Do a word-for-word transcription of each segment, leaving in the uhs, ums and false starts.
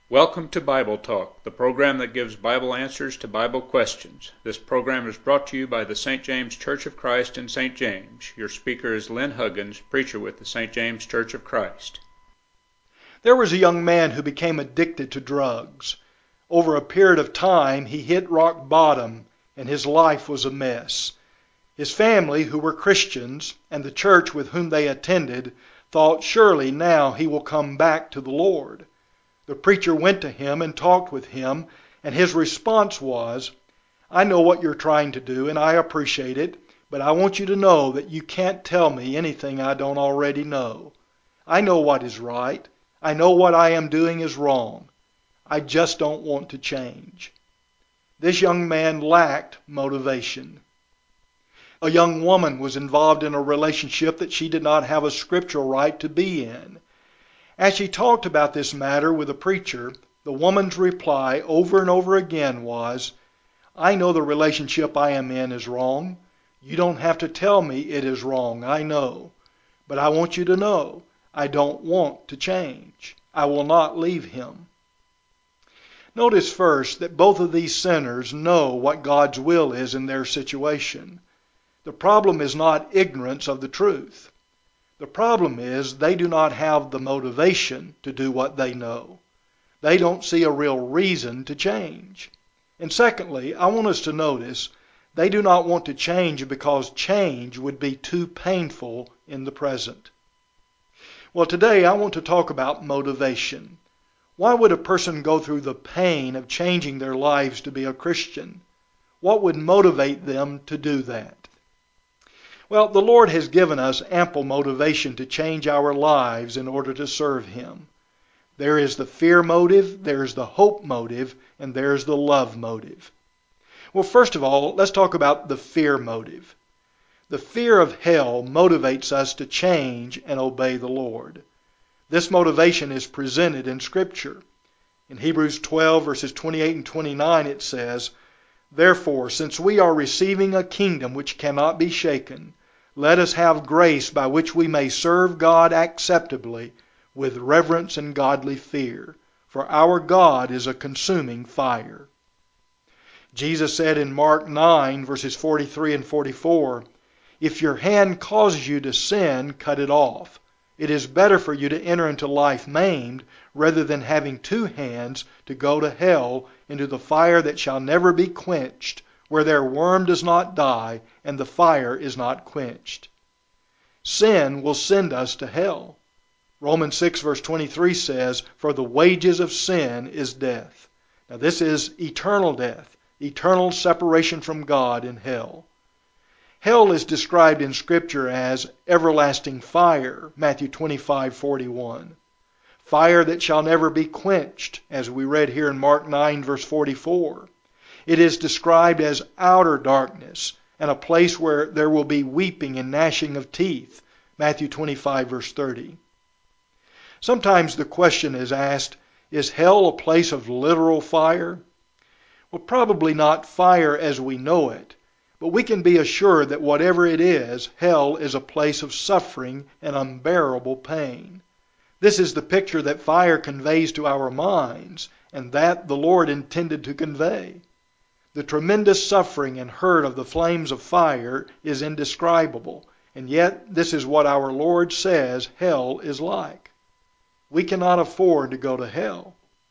Welcome to Bible Talk, the program that gives Bible answers to Bible questions. This program is brought to you by the Saint James Church of Christ in Saint James. Your speaker is Lynn Huggins, preacher with the Saint James Church of Christ. There was a young man who became addicted to drugs. Over a period of time, he hit rock bottom, and his life was a mess. His family, who were Christians, and the church with whom they attended, thought, surely now he will come back to the Lord. The preacher went to him and talked with him, and his response was, "I know what you're trying to do, and I appreciate it, but I want you to know that you can't tell me anything I don't already know. I know what is right. I know what I am doing is wrong. I just don't want to change." This young man lacked motivation. A young woman was involved in a relationship that she did not have a scriptural right to be in. As she talked about this matter with the preacher, the woman's reply over and over again was, "I know the relationship I am in is wrong. You don't have to tell me it is wrong, I know. But I want you to know, I don't want to change. I will not leave him." Notice first that both of these sinners know what God's will is in their situation. The problem is not ignorance of the truth. The problem is they do not have the motivation to do what they know. They don't see a real reason to change. And secondly, I want us to notice they do not want to change because change would be too painful in the present. Well, today I want to talk about motivation. Why would a person go through the pain of changing their lives to be a Christian? What would motivate them to do that? Well, the Lord has given us ample motivation to change our lives in order to serve Him. There is the fear motive, there is the hope motive, and there is the love motive. Well, first of all, let's talk about the fear motive. The fear of hell motivates us to change and obey the Lord. This motivation is presented in Scripture. In Hebrews twelve, verses twenty-eight and twenty-nine, it says, "Therefore, since we are receiving a kingdom which cannot be shaken, let us have grace by which we may serve God acceptably with reverence and godly fear, for our God is a consuming fire." Jesus said in Mark nine, verses forty-three and forty-four, "If your hand causes you to sin, cut it off. It is better for you to enter into life maimed rather than having two hands to go to hell into the fire that shall never be quenched, where their worm does not die and the fire is not quenched." Sin will send us to hell. Romans six verse twenty-three says, "For the wages of sin is death." Now this is eternal death, eternal separation from God in hell. Hell is described in Scripture as everlasting fire, Matthew twenty-five forty-one. Fire that shall never be quenched, as we read here in Mark nine verse forty-four. It is described as outer darkness and a place where there will be weeping and gnashing of teeth, Matthew twenty-five verse thirty. Sometimes the question is asked, is hell a place of literal fire? Well, probably not fire as we know it, but we can be assured that whatever it is, hell is a place of suffering and unbearable pain. This is the picture that fire conveys to our minds, and that the Lord intended to convey. The tremendous suffering and hurt of the flames of fire is indescribable, and yet this is what our Lord says hell is like. We cannot afford to go to hell.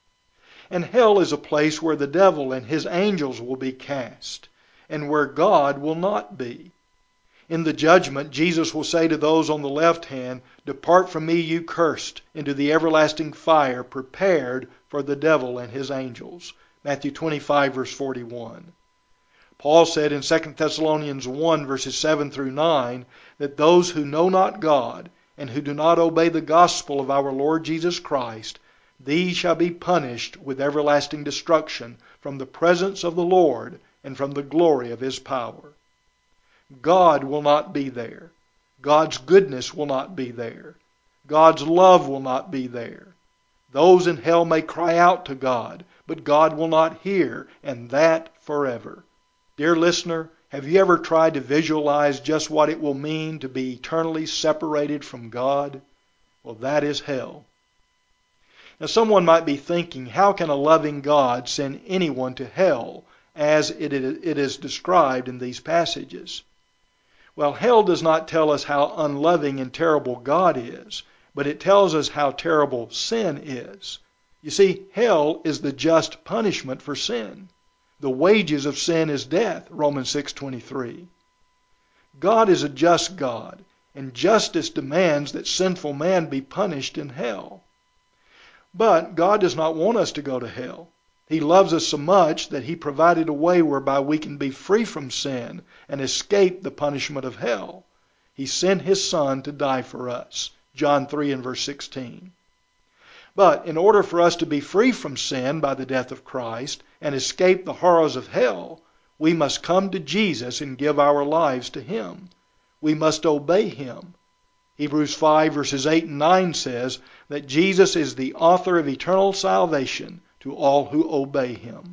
And hell is a place where the devil and his angels will be cast, and where God will not be. In the judgment, Jesus will say to those on the left hand, "Depart from me, you cursed, into the everlasting fire prepared for the devil and his angels." Matthew twenty-five verse forty-one. Paul said in Second Thessalonians one verses seven through nine that those who know not God and who do not obey the gospel of our Lord Jesus Christ, these shall be punished with everlasting destruction from the presence of the Lord and from the glory of His power. God will not be there. God's goodness will not be there. God's love will not be there. Those in hell may cry out to God, but God will not hear, and that forever. Dear listener, have you ever tried to visualize just what it will mean to be eternally separated from God? Well, that is hell. Now someone might be thinking, how can a loving God send anyone to hell as it is described in these passages? Well, hell does not tell us how unloving and terrible God is, but it tells us how terrible sin is. You see, hell is the just punishment for sin. The wages of sin is death, Romans six twenty-three. God is a just God, and justice demands that sinful man be punished in hell. But God does not want us to go to hell. He loves us so much that He provided a way whereby we can be free from sin and escape the punishment of hell. He sent His Son to die for us, John three and verse sixteen. But in order for us to be free from sin by the death of Christ and escape the horrors of hell, we must come to Jesus and give our lives to Him. We must obey Him. Hebrews five verses eight and nine says that Jesus is the author of eternal salvation to all who obey Him.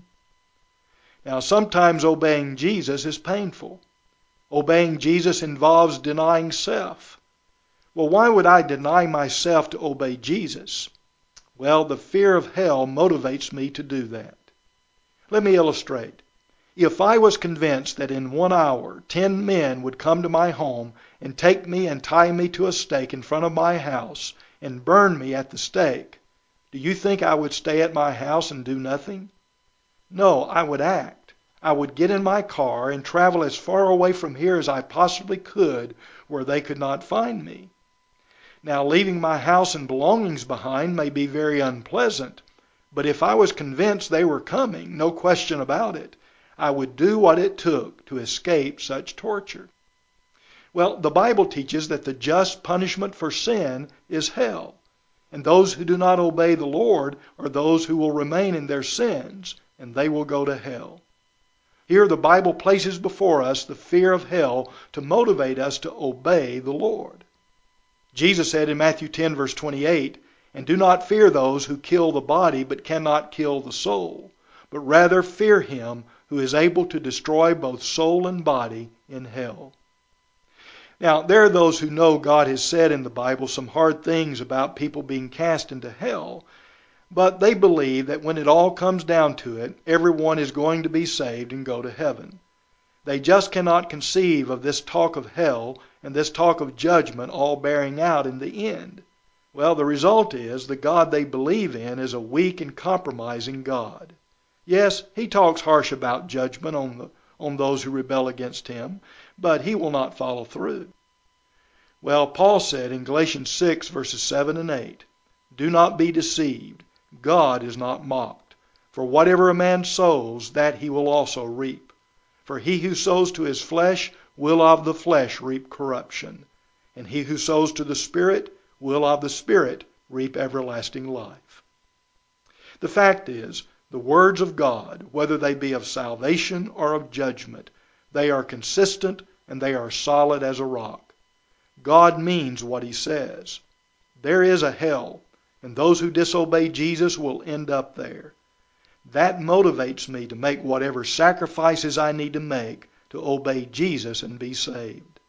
Now, sometimes obeying Jesus is painful. Obeying Jesus involves denying self. Well, why would I deny myself to obey Jesus? Well, the fear of hell motivates me to do that. Let me illustrate. If I was convinced that in one hour ten men would come to my home and take me and tie me to a stake in front of my house and burn me at the stake, do you think I would stay at my house and do nothing? No, I would act. I would get in my car and travel as far away from here as I possibly could where they could not find me. Now, leaving my house and belongings behind may be very unpleasant, but if I was convinced they were coming, no question about it, I would do what it took to escape such torture. Well, the Bible teaches that the just punishment for sin is hell, and those who do not obey the Lord are those who will remain in their sins, and they will go to hell. Here the Bible places before us the fear of hell to motivate us to obey the Lord. Jesus said in Matthew ten verse twenty-eight, "And do not fear those who kill the body but cannot kill the soul, but rather fear Him who is able to destroy both soul and body in hell." Now, there are those who know God has said in the Bible some hard things about people being cast into hell, but they believe that when it all comes down to it, everyone is going to be saved and go to heaven. They just cannot conceive of this talk of hell and this talk of judgment all bearing out in the end. Well, the result is the God they believe in is a weak and compromising God. Yes, He talks harsh about judgment on the, on those who rebel against Him, but He will not follow through. Well, Paul said in Galatians six verses seven and eight, "Do not be deceived. God is not mocked. For whatever a man sows, that he will also reap. For he who sows to his flesh will of the flesh reap corruption, and he who sows to the Spirit will of the Spirit reap everlasting life." The fact is, the words of God, whether they be of salvation or of judgment, they are consistent and they are solid as a rock. God means what He says. There is a hell, and those who disobey Jesus will end up there. That motivates me to make whatever sacrifices I need to make to obey Jesus and be saved.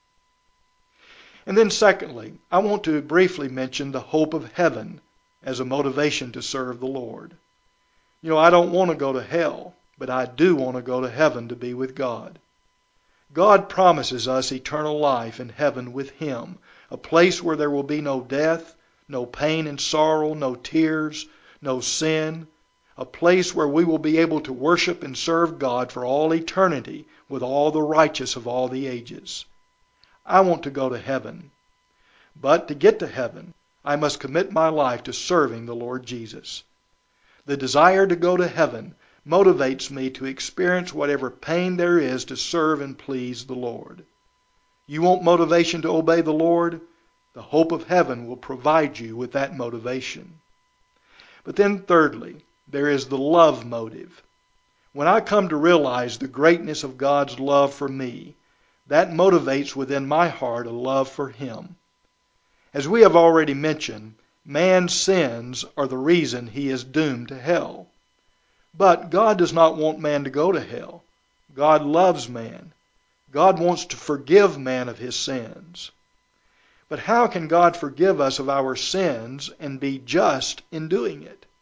And then secondly, I want to briefly mention the hope of heaven as a motivation to serve the Lord. You know, I don't want to go to hell, but I do want to go to heaven to be with God. God promises us eternal life in heaven with Him, a place where there will be no death, no pain and sorrow, no tears, no sin, a place where we will be able to worship and serve God for all eternity with all the righteous of all the ages. I want to go to heaven. But to get to heaven, I must commit my life to serving the Lord Jesus. The desire to go to heaven motivates me to experience whatever pain there is to serve and please the Lord. You want motivation to obey the Lord? The hope of heaven will provide you with that motivation. But then thirdly, there is the love motive. When I come to realize the greatness of God's love for me, that motivates within my heart a love for Him. As we have already mentioned, man's sins are the reason he is doomed to hell. But God does not want man to go to hell. God loves man. God wants to forgive man of his sins. But how can God forgive us of our sins and be just in doing it?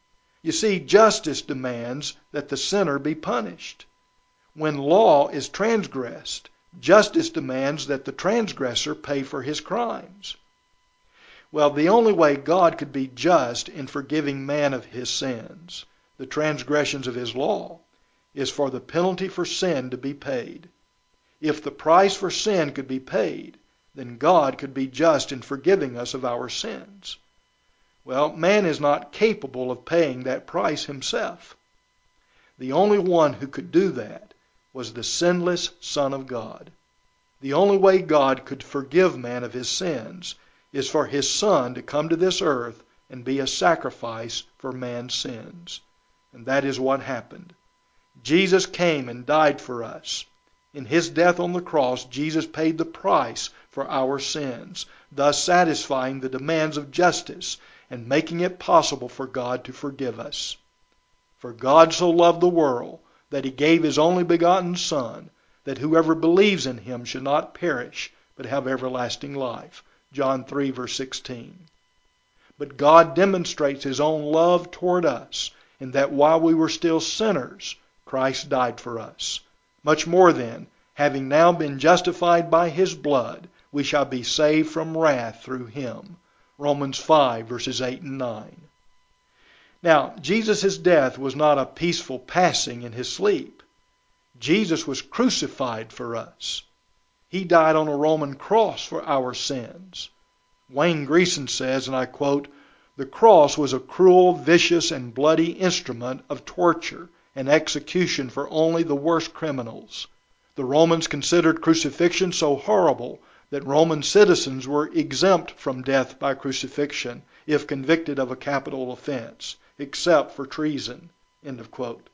You see, justice demands that the sinner be punished. When law is transgressed, justice demands that the transgressor pay for his crimes. Well, the only way God could be just in forgiving man of his sins, the transgressions of his law, is for the penalty for sin to be paid. If the price for sin could be paid, then God could be just in forgiving us of our sins. Well, man is not capable of paying that price himself. The only one who could do that was the sinless Son of God. The only way God could forgive man of his sins is for his Son to come to this earth and be a sacrifice for man's sins. And that is what happened. Jesus came and died for us. In his death on the cross, Jesus paid the price for our sins, thus satisfying the demands of justice and making it possible for God to forgive us. For God so loved the world that he gave his only begotten Son, that whoever believes in him should not perish, but have everlasting life. John three, verse sixteen. But God demonstrates his own love toward us, in that while we were still sinners, Christ died for us. Much more then, having now been justified by his blood, we shall be saved from wrath through him. Romans five, verses eight and nine. Now, Jesus' death was not a peaceful passing in his sleep. Jesus was crucified for us. He died on a Roman cross for our sins. Wayne Greason says, and I quote, "The cross was a cruel, vicious, and bloody instrument of torture and execution for only the worst criminals. The Romans considered crucifixion so horrible that Roman citizens were exempt from death by crucifixion if convicted of a capital offense, except for treason." End of quote.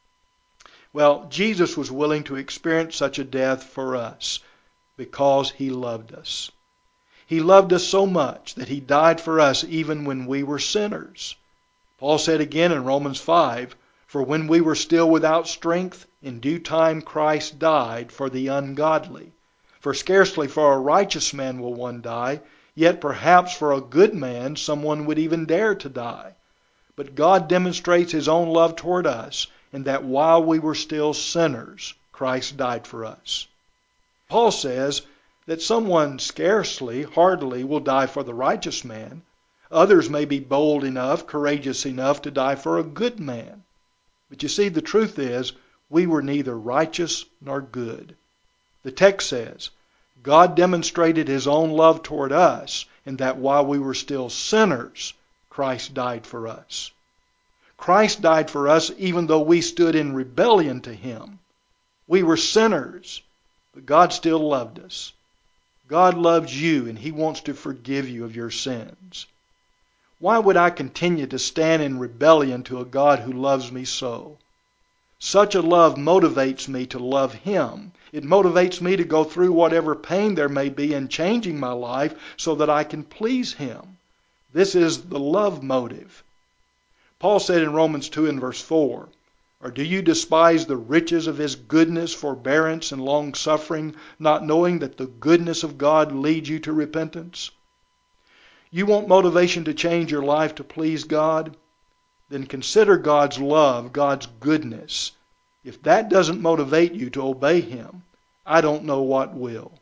Well, Jesus was willing to experience such a death for us because he loved us. He loved us so much that he died for us even when we were sinners. Paul said again in Romans five, "For when we were still without strength, in due time Christ died for the ungodly. For scarcely for a righteous man will one die, yet perhaps for a good man someone would even dare to die. But God demonstrates his own love toward us, in that while we were still sinners, Christ died for us." Paul says that someone scarcely, hardly, will die for the righteous man. Others may be bold enough, courageous enough to die for a good man. But you see, the truth is, we were neither righteous nor good. The text says, God demonstrated his own love toward us in that while we were still sinners, Christ died for us. Christ died for us even though we stood in rebellion to him. We were sinners, but God still loved us. God loves you, and he wants to forgive you of your sins. Why would I continue to stand in rebellion to a God who loves me so? Such a love motivates me to love him. It motivates me to go through whatever pain there may be in changing my life so that I can please him. This is the love motive. Paul said in Romans two and verse four, "Or do you despise the riches of his goodness, forbearance, and long-suffering, not knowing that the goodness of God leads you to repentance?" You want motivation to change your life to please God? Then consider God's love, God's goodness. If that doesn't motivate you to obey him, I don't know what will.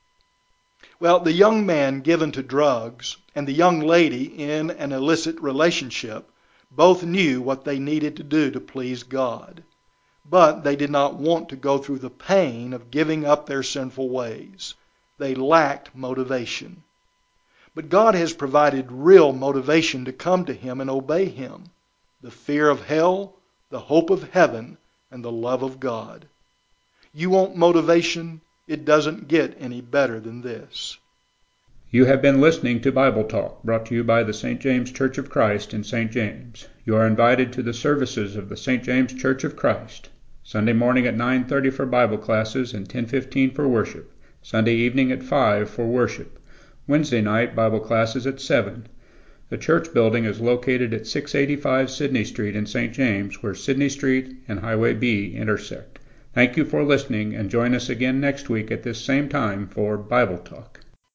Well, the young man given to drugs and the young lady in an illicit relationship both knew what they needed to do to please God. But they did not want to go through the pain of giving up their sinful ways. They lacked motivation. But God has provided real motivation to come to him and obey him: the fear of hell, the hope of heaven, and the love of God. You want motivation? It doesn't get any better than this. You have been listening to Bible Talk, brought to you by the Saint James Church of Christ in Saint James. You are invited to the services of the Saint James Church of Christ. Sunday morning at nine thirty for Bible classes and ten fifteen for worship. Sunday evening at five for worship. Wednesday night Bible classes at seven. The church building is located at six eighty-five Sydney Street in Saint James, where Sydney Street and Highway B intersect. Thank you for listening, and join us again next week at this same time for Bible Talk.